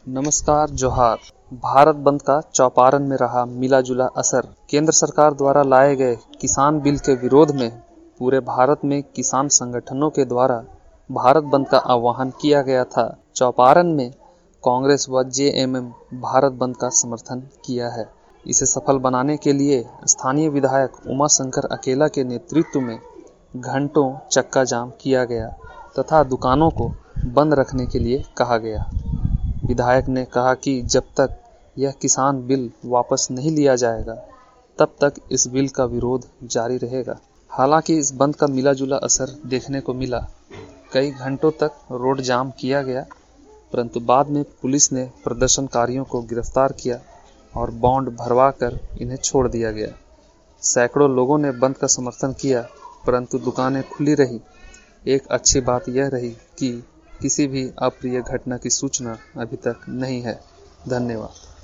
नमस्कार जोहार। भारत बंद का चौपारण में रहा मिला जुला असर। केंद्र सरकार द्वारा लाए गए किसान बिल के विरोध में पूरे भारत में किसान संगठनों के द्वारा भारत बंद का आह्वान किया गया था। चौपारण में कांग्रेस व जेएमएम भारत बंद का समर्थन किया है। इसे सफल बनाने के लिए स्थानीय विधायक उमा शंकर अकेला के नेतृत्व में घंटों चक्का जाम किया गया तथा दुकानों को बंद रखने के लिए कहा गया। विधायक ने कहा कि जब तक यह किसान बिल वापस नहीं लिया जाएगा तब तक इस बिल का विरोध जारी रहेगा। हालांकि इस बंद का मिला जुला असर देखने को मिला। कई घंटों तक रोड जाम किया गया, परंतु बाद में पुलिस ने प्रदर्शनकारियों को गिरफ्तार किया और बॉन्ड भरवा कर इन्हें छोड़ दिया गया। सैकड़ों लोगों ने बंद का समर्थन किया, परंतु दुकानें खुली रही। एक अच्छी बात यह रही कि किसी भी अप्रिय घटना की सूचना अभी तक नहीं है। धन्यवाद।